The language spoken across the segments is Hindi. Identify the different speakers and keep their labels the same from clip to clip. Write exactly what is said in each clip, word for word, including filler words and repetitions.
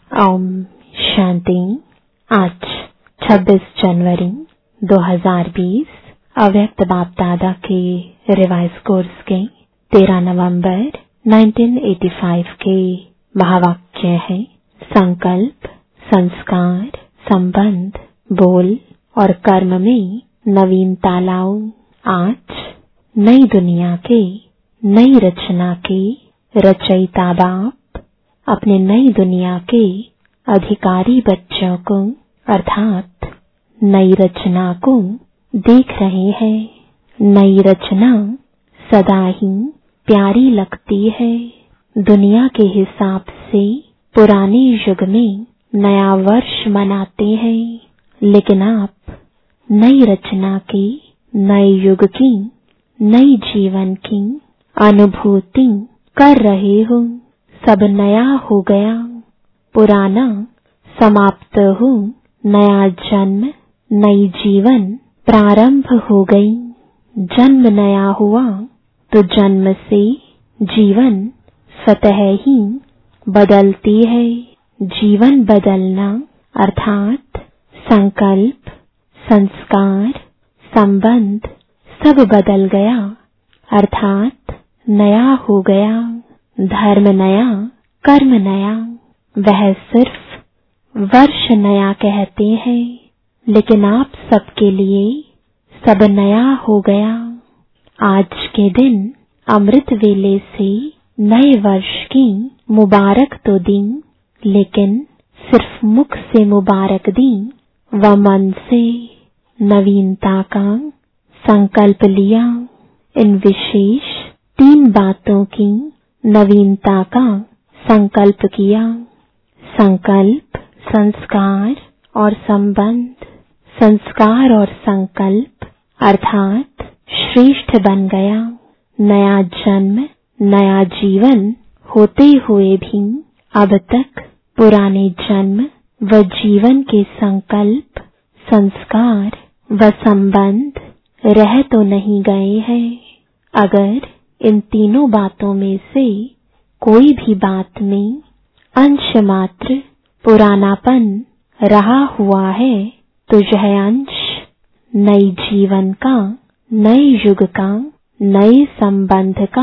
Speaker 1: ओम शांति। आज छब्बीस जनवरी दो हज़ार बीस अव्यक्त बाप दादा के रिवाइज कोर्स के तेरह नवंबर उन्नीस सौ पचासी के महावाक्य है। संकल्प, संस्कार, संबंध, बोल और कर्म में नवीनता लाओ। आज नई दुनिया के, नई रचना के रचयिता बाप अपने नई दुनिया के अधिकारी बच्चों को अर्थात नई रचना को देख रहे हैं। नई रचना सदा ही प्यारी लगती है। दुनिया के हिसाब से पुराने युग में नया वर्ष मनाते हैं, लेकिन आप नई रचना की, नए युग की, नई जीवन की अनुभूति कर रहे हो। सब नया हो गया, पुराना समाप्त हो, नया जन्म, नई जीवन प्रारंभ हो गई। जन्म नया हुआ तो जन्म से जीवन स्वतः ही बदलती है। जीवन बदलना अर्थात संकल्प, संस्कार, संबंध सब बदल गया अर्थात नया हो गया। धर्म नया, कर्म नया। वह सिर्फ वर्ष नया कहते हैं, लेकिन आप सबके लिए सब नया हो गया। आज के दिन अमृत वेले से नए वर्ष की मुबारक तो दी, लेकिन सिर्फ मुख से मुबारक दी व मन से नवीनता का संकल्प लिया। इन विशेष तीन बातों की नवीनता का संकल्प किया। संकल्प, संस्कार और संबंध। संस्कार और संकल्प अर्थात श्रेष्ठ बन गया। नया जन्म, नया जीवन होते हुए भी अब तक पुराने जन्म व जीवन के संकल्प, संस्कार व संबंध रह तो नहीं गए हैं। अगर इन तीनों बातों में से कोई भी बात में अंश मात्र पुरानापन रहा हुआ है, तो यह अंश नई जीवन का, नए युग का, नए संबंध का,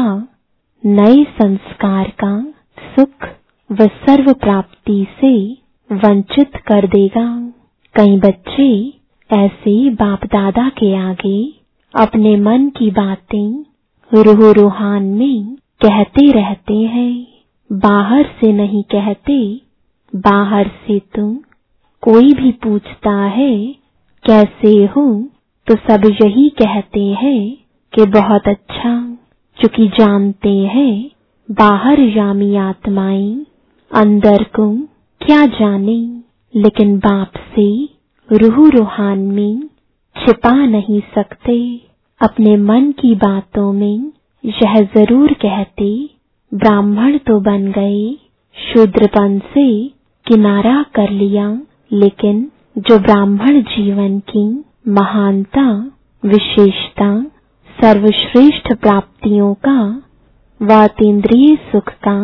Speaker 1: नए संस्कार का सुख व सर्व प्राप्ति से वंचित कर देगा। कई बच्चे ऐसे बाप दादा के आगे अपने मन की बातें रूह रूहान में कहते रहते हैं। बाहर से नहीं कहते। बाहर से तो कोई भी पूछता है कैसे हो, तो सब यही कहते हैं कि बहुत अच्छा, चूंकि जानते हैं बाहर यामी आत्माएं अंदर को क्या जाने, लेकिन बाप से रूह रूहान में छिपा नहीं सकते। अपने मन की बातों में यह जरूर कहते, ब्राह्मण तो बन गए, शूद्रपन से किनारा कर लिया, लेकिन जो ब्राह्मण जीवन की महानता, विशेषता, सर्वश्रेष्ठ प्राप्तियों का व अतीन्द्रिय सुख का,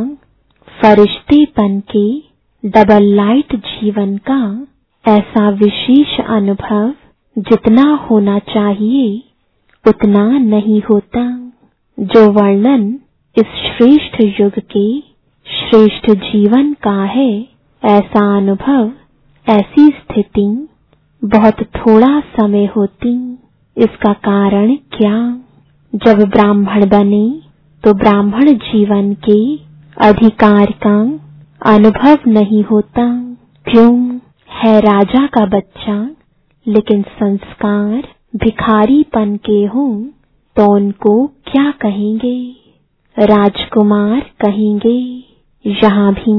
Speaker 1: फरिश्तेपन के डबल लाइट जीवन का ऐसा विशेष अनुभव जितना होना चाहिए उतना नहीं होता। जो वर्णन इस श्रेष्ठ युग के श्रेष्ठ जीवन का है, ऐसा अनुभव, ऐसी स्थिति बहुत थोड़ा समय होती। इसका कारण क्या? जब ब्राह्मण बने तो ब्राह्मण जीवन के अधिकार का अनुभव नहीं होता। क्यों? है राजा का बच्चा, लेकिन संस्कार भिखारीपन के हों तो उनको क्या कहेंगे? राजकुमार कहेंगे। यहाँ भी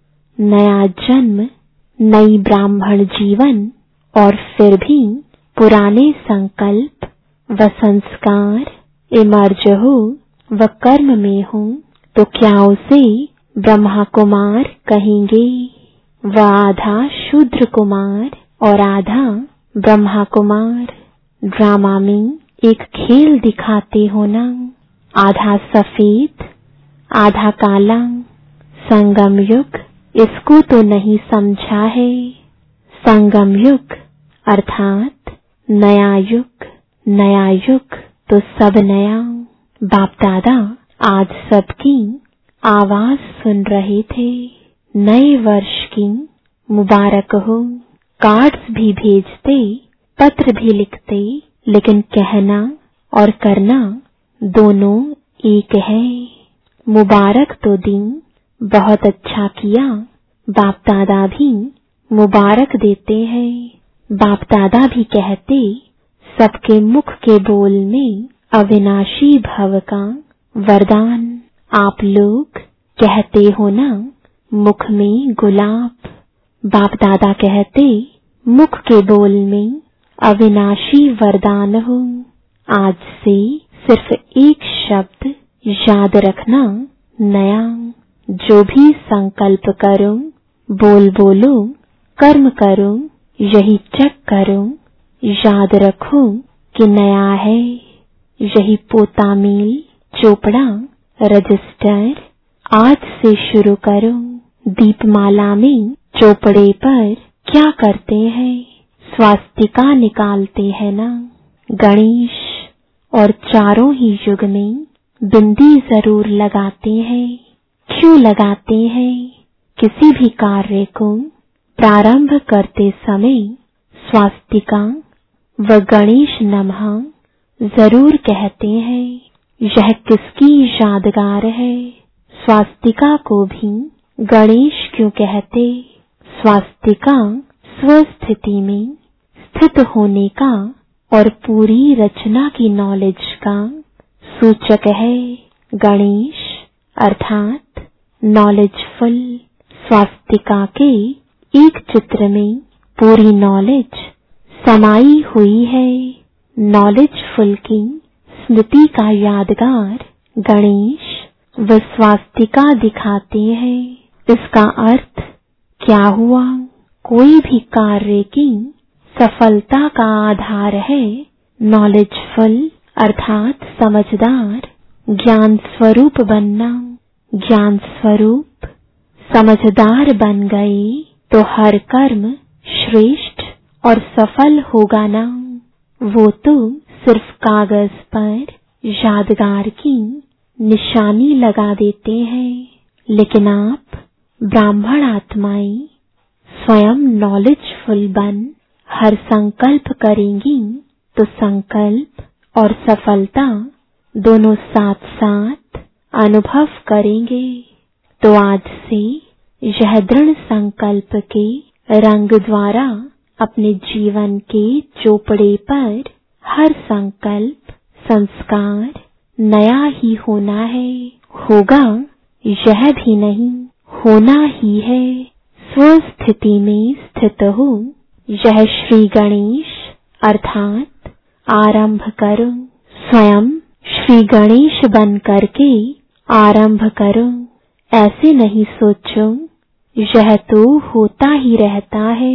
Speaker 1: नया जन्म, नई ब्राह्मण जीवन और फिर भी पुराने संकल्प व संस्कार इमर्ज हो व कर्म में हो, तो क्या उसे ब्रह्मा कुमार कहेंगे? व आधा शूद्र कुमार और आधा ब्रह्मा कुमार। ड्रामा में एक खेल दिखाते हो ना, आधा सफेद आधा काला, संगम युग इसको तो नहीं समझा है। संगम युग अर्थात नया युग, नया युग तो सब नया। बाप दादा आज सबकी आवाज सुन रहे थे। नए वर्ष की मुबारक हो। कार्ड्स भी भेजते, पत्र भी लिखते, लेकिन कहना और करना दोनों एक है। मुबारक तो दी, बहुत अच्छा किया। बाप दादा भी मुबारक देते हैं। बाप दादा भी कहते, सबके मुख के बोल में अविनाशी भव का वरदान। आप लोग कहते हो ना, मुख में गुलाब। बाप दादा कहते, मुख के बोल में अविनाशी वरदान हो। आज से सिर्फ एक शब्द याद रखना, नया। जो भी संकल्प करो, बोल बोलो, कर्म करो, यही चेक करो, याद रखो कि नया है। यही पोता मेल, चोपड़ा, रजिस्टर आज से शुरू करो। दीपमाला में चोपड़े पर क्या करते हैं? स्वास्तिका निकालते हैं ना। गणेश और चारों ही युग में बिंदी जरूर लगाते हैं। क्यों लगाते हैं? किसी भी कार्य को प्रारंभ करते समय स्वास्तिका व गणेश नमः जरूर कहते हैं। यह किसकी यादगार है? स्वास्तिका को भी गणेश क्यों कहते? स्वास्तिका स्वस्थिति में स्थित होने का और पूरी रचना की नॉलेज का सूचक है। गणेश अर्थात नॉलेजफुल। स्वास्तिका के एक चित्र में पूरी नॉलेज समाई हुई है। नॉलेजफुल की स्मृति का यादगार गणेश व स्वास्तिका दिखाते हैं। इसका अर्थ क्या हुआ? कोई भी कार्य की सफलता का आधार है नॉलेजफुल अर्थात समझदार, ज्ञान स्वरूप बनना। ज्ञान स्वरूप समझदार बन गए तो हर कर्म श्रेष्ठ और सफल होगा ना। वो तो सिर्फ कागज पर यादगार की निशानी लगा देते हैं, लेकिन आप ब्राह्मण आत्माएं स्वयं नॉलेजफुल बन हर संकल्प करेंगी तो संकल्प और सफलता दोनों साथ साथ अनुभव करेंगे। तो आज से यह दृढ़ संकल्प के रंग द्वारा अपने जीवन के चोपड़े पर हर संकल्प संस्कार नया ही होना है। होगा यह भी नहीं, होना ही है। स्वस्थिति में स्थित हो, यह श्री गणेश अर्थात आरंभ करो। स्वयं श्री गणेश बन करके आरंभ करो। ऐसे नहीं सोचो यह तो होता ही रहता है।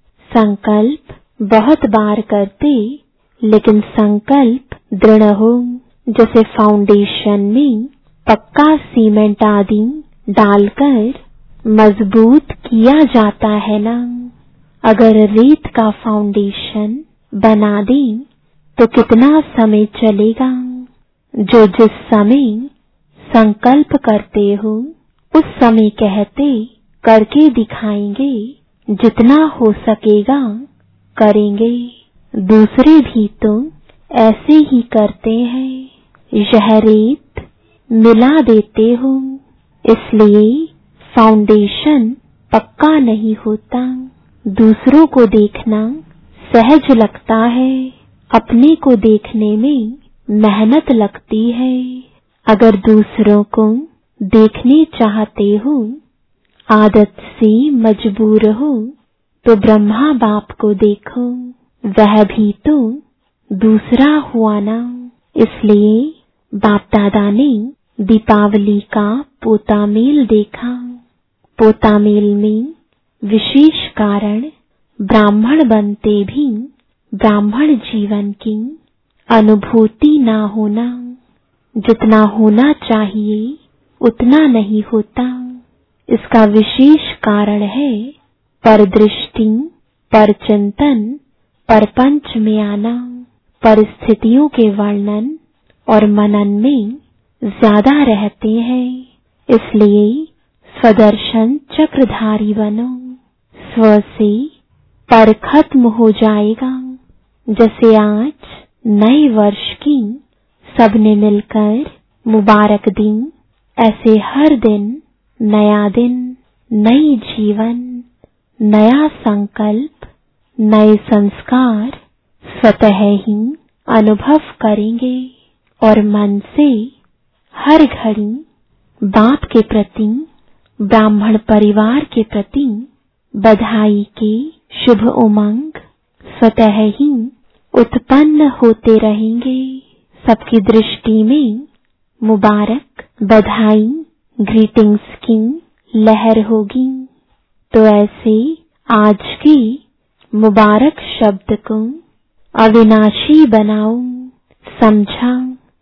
Speaker 1: संकल्प बहुत बार करते, लेकिन संकल्प दृढ़ हो। जैसे फाउंडेशन में पक्का सीमेंट आदि डालकर मजबूत किया जाता है ना। अगर रेत का फाउंडेशन बना दें तो कितना समय चलेगा? जो जिस समय संकल्प करते हो उस समय कहते करके दिखाएंगे। जितना हो सकेगा करेंगे। दूसरे भी तो ऐसे ही करते हैं। यह रेत मिला देते हो, इसलिए फाउंडेशन पक्का नहीं होता। दूसरों को देखना सहज लगता है, अपने को देखने में मेहनत लगती है। अगर दूसरों को देखने चाहते हो, आदत से मजबूर हो, तो ब्रह्मा बाप को देखो। वह भी तो दूसरा हुआ ना। इसलिए बाप दादा ने दीपावली का पोता मेल देखा। पोता मेल में विशेष कारण ब्राह्मण बनते भी ब्राह्मण जीवन की अनुभूति ना होना। जितना होना चाहिए उतना नहीं होता। इसका विशेष कारण है पर दृष्टि, पर चिंतन, पर पंच में आना, परिस्थितियों के वर्णन और मनन में ज्यादा रहते हैं। इसलिए स्वदर्शन चक्रधारी बनो। स्व से पर खत्म हो जाएगा। जैसे आज नए वर्ष की सबने मिलकर मुबारक दी, ऐसे हर दिन नया दिन, नई जीवन, नया संकल्प, नए संस्कार स्वतः ही अनुभव करेंगे और मन से हर घड़ी बाप के प्रति, ब्राह्मण परिवार के प्रति बधाई के शुभ उमंग स्वतः ही उत्पन्न होते रहेंगे। सबकी दृष्टि में मुबारक, बधाई, ग्रीटिंग्स की लहर होगी। तो ऐसे आज के मुबारक शब्द को अविनाशी बनाओ। समझा,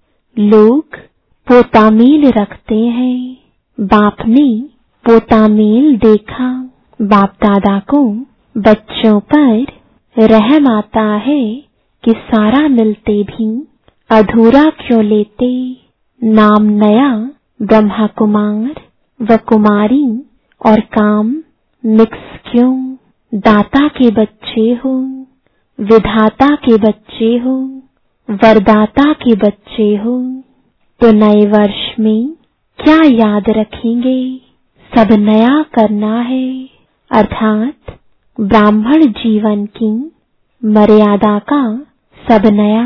Speaker 1: लोग पोतामेल रखते हैं। बाप ने पोतामेल देखा। बाप दादा को बच्चों पर रहम आता है कि सारा मिलते भी अधूरा क्यों लेते। नाम नया ब्रह्मा कुमार व कुमारी और काम मिक्स क्यों। दाता के बच्चे हो, विधाता के बच्चे हो, वरदाता के बच्चे हो, तो नए वर्ष में क्या याद रखेंगे। सब नया करना है, अर्थात ब्राह्मण जीवन की मर्यादा का सब नया।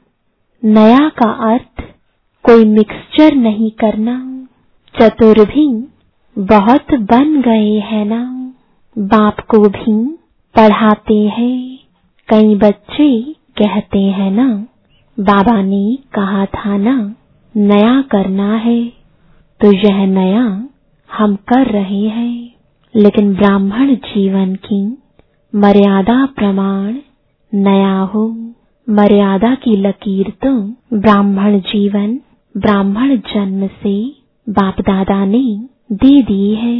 Speaker 1: नया का अर्थ कोई मिक्सचर नहीं करना। चतुर भी बहुत बन गए हैं ना। बाप को भी पढ़ाते हैं। कई बच्चे कहते हैं ना, बाबा ने कहा था ना नया करना है, तो यह नया हम कर रहे हैं। लेकिन ब्राह्मण जीवन की मर्यादा प्रमाण नया हो। मर्यादा की लकीर तो ब्राह्मण जीवन, ब्राह्मण जन्म से बाप दादा ने दे दी है।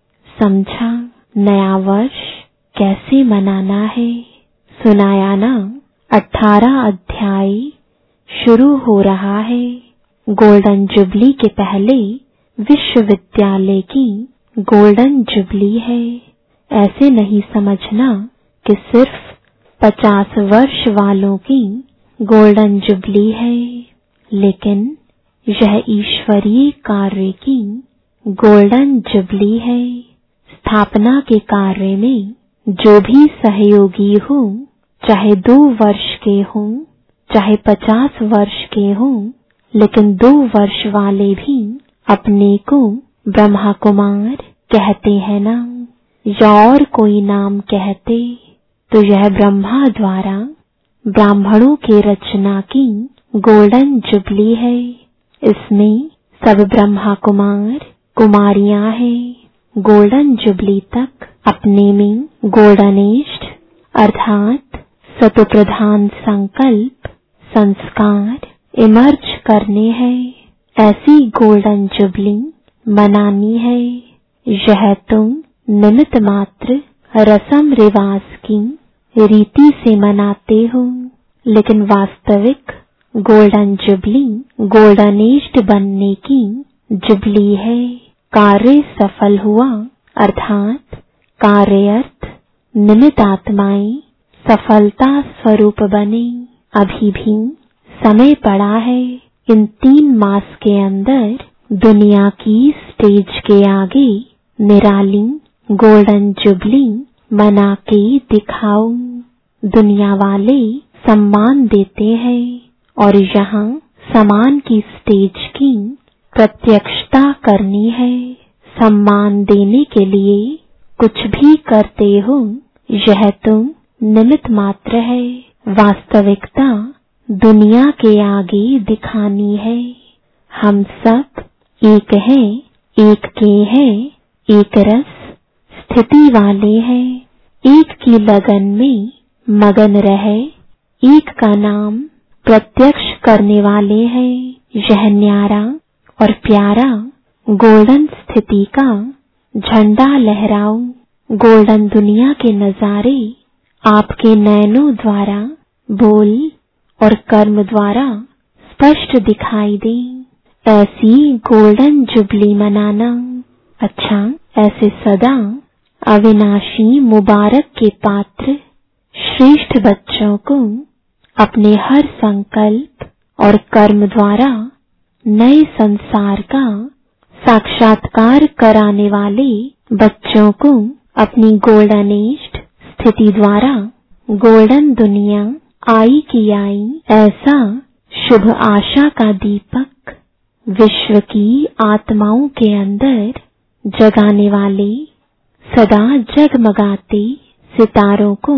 Speaker 1: समझा, नया वर्ष कैसे मनाना है। सुनाया ना, अठारह अध्याय शुरू हो रहा है। गोल्डन जुबली के पहले विश्वविद्यालय की गोल्डन जुबली है। ऐसे नहीं समझना कि सिर्फ पचास वर्ष वालों की गोल्डन जुबली है, लेकिन यह ईश्वरीय कार्य की गोल्डन जुबली है। स्थापना के कार्य में जो भी सहयोगी हो, चाहे दो वर्ष के हों, चाहे पचास वर्ष के हों, लेकिन दो वर्ष वाले भी अपने को ब्रह्मा कुमार कहते हैं ना, या और कोई नाम कहते, तो यह ब्रह्मा द्वारा ब्राह्मणों के रचना की गोल्डन जुबली है। इसमें सब ब्रह्मा कुमार कुमारियां हैं। गोल्डन जुबली तक अपने में गोल्डनिस्ट अर्थात सतोप्रधान संकल्प, संस्कार इमर्ज करने हैं। ऐसी गोल्डन जुबली मनानी है। यह तुम निमित्त मात्र रसम रिवाज की रीति से मनाते हो, लेकिन वास्तविक गोल्डन जुबली गोल्डनिस्ट बनने की जुबली है। कार्य सफल हुआ अर्थात कार्य अर्थ निमित्त आत्माएं सफलता स्वरूप बने। अभी भी समय पड़ा है। इन तीन मास के अंदर दुनिया की स्टेज के आगे निराली गोल्डन जुबली मना के दिखाओ। दुनिया वाले सम्मान देते हैं और यहाँ सम्मान की स्टेज की प्रत्यक्षता करनी है। सम्मान देने के लिए कुछ भी करते हो, यह तुम निमित्त मात्र है। वास्तविकता दुनिया के आगे दिखानी है। हम सब एक हैं, एक के हैं, एक रस स्थिति वाले हैं। एक की लगन में मगन रहे, एक का नाम प्रत्यक्ष करने वाले हैं। यह न्यारा और प्यारा गोल्डन स्थिति का झंडा लहराओ। गोल्डन दुनिया के नजारे आपके नयनों द्वारा, बोल और कर्म द्वारा स्पष्ट दिखाई दे। ऐसी गोल्डन जुबली मनाना। अच्छा, ऐसे सदा अविनाशी मुबारक के पात्र श्रेष्ठ बच्चों को अपने हर संकल्प और कर्म द्वारा नए संसार का साक्षात्कार कराने वाले बच्चों को अपनी गोल्डन एज स्थिति द्वारा गोल्डन दुनिया आई की आई ऐसा शुभ आशा का दीपक विश्व की आत्माओं के अंदर जगाने वाले सदा जगमगाते सितारों को,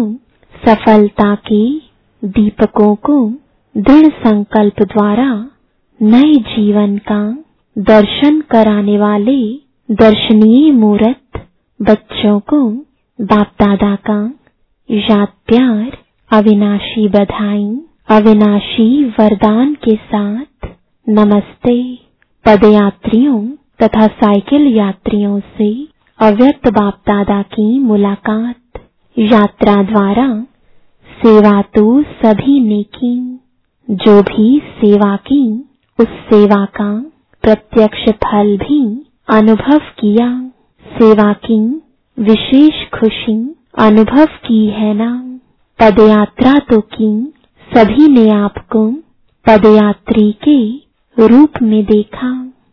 Speaker 1: सफलता के दीपकों को दृढ़ संकल्प द्वारा नए जीवन का दर्शन कराने वाले दर्शनीय मूर्त बच्चों को बाप दादा का याद प्यार, अविनाशी बधाई, अविनाशी वरदान के साथ नमस्ते। पदयात्रियों तथा साइकिल यात्रियों से अव्यक्त बाप दादा की मुलाकात। यात्रा द्वारा सेवा तो सभी ने की, जो भी सेवा की उस सेवा का प्रत्यक्ष फल भी अनुभव किया। सेवा की विशेष खुशी अनुभव की है ना। पदयात्रा तो की, सभी ने आपको पदयात्री के रूप में देखा।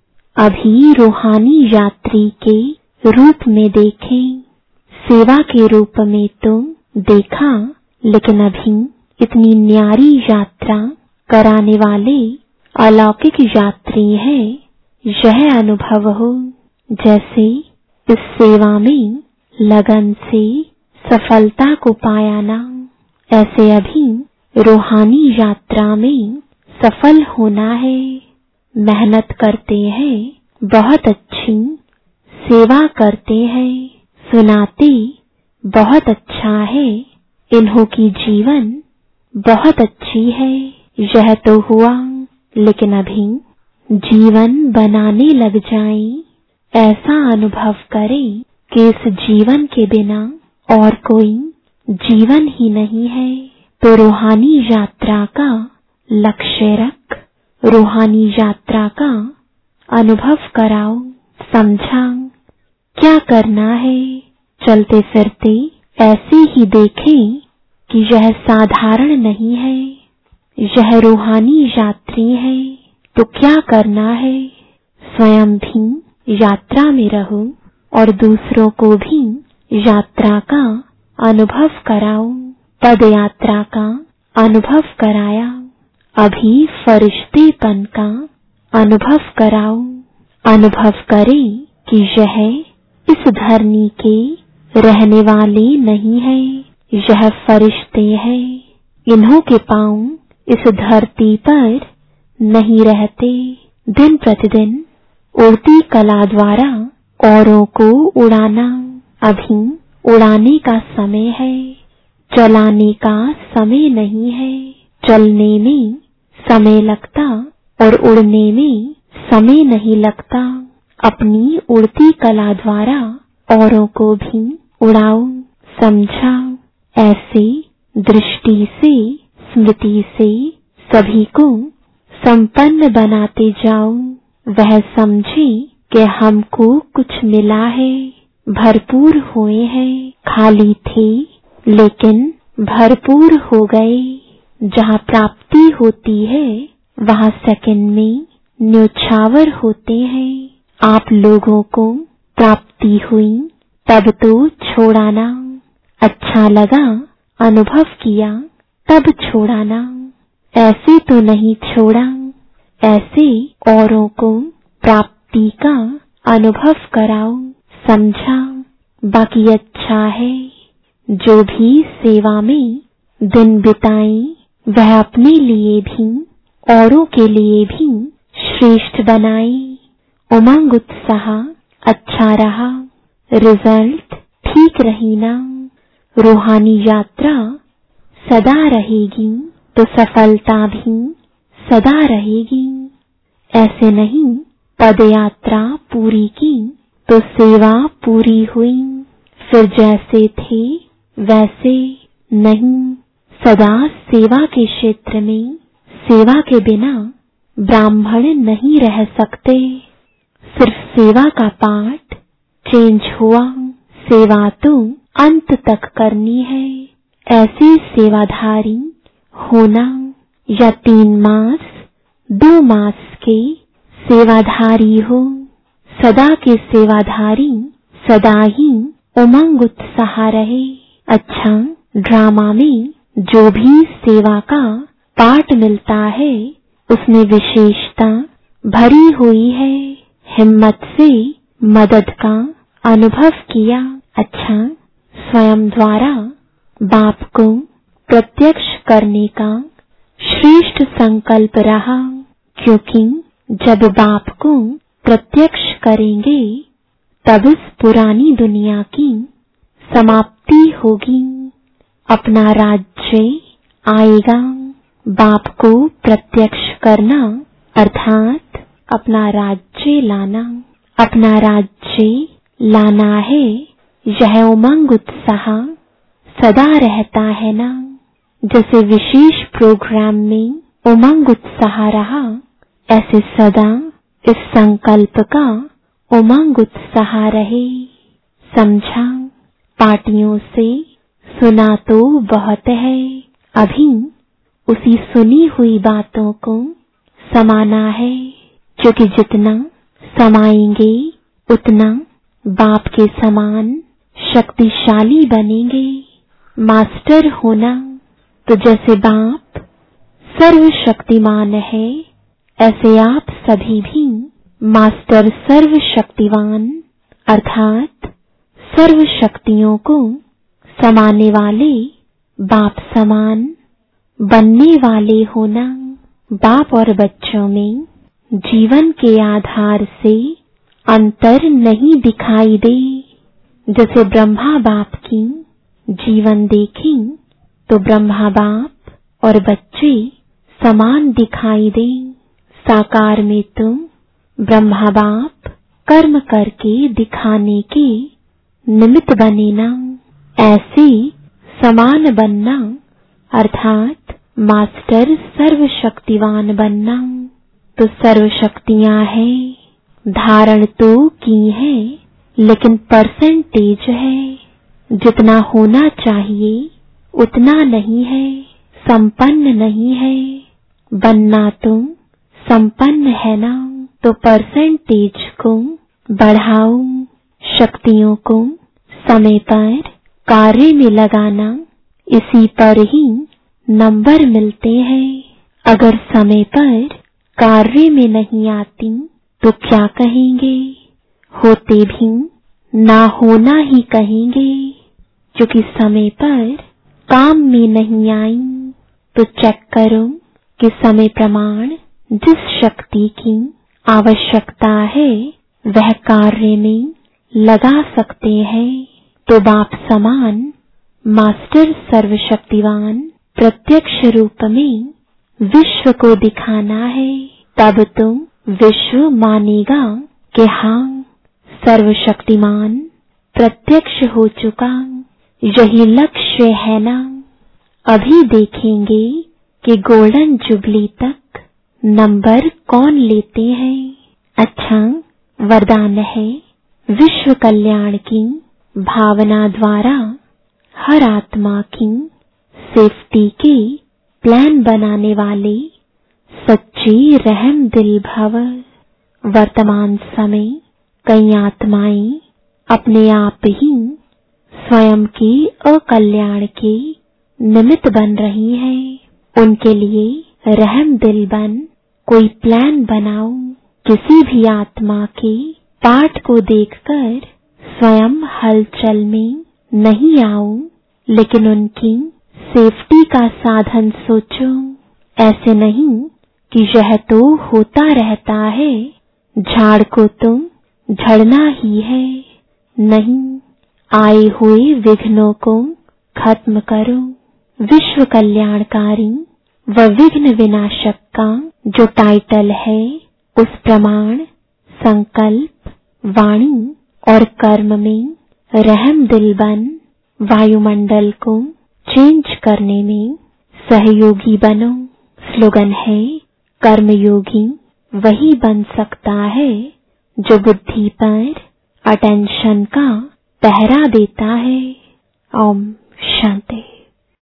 Speaker 1: अभी रूहानी यात्री के रूप में देखें। सेवा के रूप में तो देखा, लेकिन अभी इतनी न्यारी यात्रा कराने वाले अलौकिक यात्री हैं। यह अनुभव हो जैसे इस सेवा में लगन से सफलता को पाया ना। ऐसे अभी रूहानी यात्रा में सफल होना है। मेहनत करते हैं, बहुत अच्छी सेवा करते हैं, सुनाते बहुत अच्छा है। इन्हों की जीवन बहुत अच्छी है। यह तो हुआ, लेकिन अभी जीवन बनाने लग जाएं। ऐसा अनुभव करें कि इस जीवन के बिना और कोई जीवन ही नहीं है। तो रूहानी यात्रा का लक्ष्य रख, रूहानी यात्रा का अनुभव कराओ। समझा क्या करना है। चलते फिरते ऐसे ही देखें कि यह साधारण नहीं है, यह रूहानी यात्री है। तो क्या करना है, स्वयं भी यात्रा में रहो और दूसरों को भी यात्रा का अनुभव कराओ। पद यात्रा का अनुभव कराया, अभी फरिश्तेपन का अनुभव कराओ। अनुभव करें कि यह इस धरनी के रहने वाले नहीं है, यह फरिश्ते हैं। इन्हों के पांव इस धरती पर नहीं रहते। दिन प्रतिदिन उड़ती कला द्वारा औरों को उड़ाना। अभी उड़ाने का समय है, चलाने का समय नहीं है। चलने में समय लगता और उड़ने में समय नहीं लगता। अपनी उड़ती कला द्वारा औरों को भी उड़ाओ। समझा। ऐसे दृष्टि से, स्मृति से सभी को संपन्न बनाते जाओ। वह समझे कि हमको कुछ मिला है, भरपूर हुए हैं। खाली थे लेकिन भरपूर हो गए। जहाँ प्राप्ति होती है वहाँ सेकंड में न्योछावर होते हैं। आप लोगों को प्राप्ति हुई तब तो छोड़ाना। अच्छा लगा, अनुभव किया, तब छोड़ाना। ऐसे तो नहीं छोड़ा। ऐसे औरों को प्राप्ति का अनुभव कराओ। समझा। बाकी अच्छा है। जो भी सेवा में दिन बिताएं वह अपने लिए भी औरों के लिए भी श्रेष्ठ बनाए। उमंग उत्साह अच्छा रहा, रिजल्ट ठीक रही ना। रूहानी यात्रा सदा रहेगी तो सफलता भी सदा रहेगी। ऐसे नहीं पद यात्रा पूरी की तो सेवा पूरी हुई, फिर जैसे थे वैसे नहीं। सदा सेवा के क्षेत्र में सेवा के बिना ब्राह्मण नहीं रह सकते। सिर्फ सेवा का पार्ट चेंज हुआ, सेवा तो अंत तक करनी है। ऐसे सेवाधारी होना, या तीन मास दो मास के सेवाधारी हो, सदा के सेवाधारी सदा ही उमंग उत्साह रहे। अच्छा, ड्रामा में जो भी सेवा का पार्ट मिलता है उसमें विशेषता भरी हुई है। हिम्मत से मदद का अनुभव किया। अच्छा, स्वयं द्वारा बाप को प्रत्यक्ष करने का श्रेष्ठ संकल्प रहा, क्योंकि जब बाप को प्रत्यक्ष करेंगे तब इस पुरानी दुनिया की समाप्ति होगी, अपना राज्य आएगा। बाप को प्रत्यक्ष करना अर्थात अपना राज्य लाना। अपना राज्य लाना है, यह उमंग उत्साह सदा रहता है ना। जैसे विशेष प्रोग्राम में उमंग उत्साह रहा, ऐसे सदा इस संकल्प का उमंग उत्साह रहे। समझा? पार्टियों से सुना तो बहुत है, अभी उसी सुनी हुई बातों को समाना है, क्योंकि जितना समाएंगे उतना बाप के समान शक्तिशाली बनेंगे। मास्टर होना, तो जैसे बाप सर्वशक्तिमान है, ऐसे आप सभी भी मास्टर सर्वशक्तिवान अर्थात सर्व शक्तियों को समाने वाले बाप समान बनने वाले होना। बाप और बच्चों में जीवन के आधार से अंतर नहीं दिखाई दे। जैसे ब्रह्मा बाप की जीवन देखें तो ब्रह्मा बाप और बच्चे समान दिखाई दे। साकार में तो ब्रह्मा बाप कर्म करके दिखाने के निमित्त बने ना। ऐसे समान बनना अर्थात मास्टर सर्वशक्तिवान बनना। तो सर्व शक्तियां हैं, धारण तो की है, लेकिन परसेंटेज है। जितना होना चाहिए उतना नहीं है, संपन्न नहीं है। बनना तो संपन्न है ना, तो परसेंटेज को बढ़ाओ। शक्तियों को समय पर कार्य में लगाना, इसी पर ही नंबर मिलते हैं। अगर समय पर कार्य में नहीं आती तो क्या कहेंगे? होते भी ना होना ही कहेंगे, क्योंकि समय पर काम में नहीं आई। तो चेक करो कि समय प्रमाण जिस शक्ति की आवश्यकता है वह कार्य में लगा सकते हैं। तो बाप समान मास्टर सर्वशक्तिवान प्रत्यक्ष रूप में विश्व को दिखाना है, तब तो विश्व मानेगा कि हाँ सर्वशक्तिमान प्रत्यक्ष हो चुका। यही लक्ष्य है ना। अभी देखेंगे कि गोल्डन जुबली तक नंबर कौन लेते हैं। अच्छा, वरदान है विश्व कल्याण की भावना द्वारा हर आत्मा की सेफ्टी के प्लान बनाने वाले सच्ची रहम दिल भव। वर्तमान समय कई आत्माएं अपने आप ही स्वयं के अकल्याण के निमित्त बन रही हैं। उनके लिए रहम दिल बन कोई प्लान बनाओ। किसी भी आत्मा के पाठ को देखकर स्वयं हलचल में नहीं आओ, लेकिन उनकी सेफ्टी का साधन सोचो। ऐसे नहीं कि यह तो होता रहता है, झाड़ को तो झड़ना ही है। नहीं, आए हुए विघ्नों को खत्म करो। विश्व कल्याणकारी व विघ्न विनाशक का जो टाइटल है, उस प्रमाण संकल्प वाणी और कर्म में रहम दिल बन वायुमंडल को चेंज करने में सहयोगी बनो। स्लोगन है, कर्मयोगी वही बन सकता है जो बुद्धि पर अटेंशन का पहरा देता है। ओम शांति।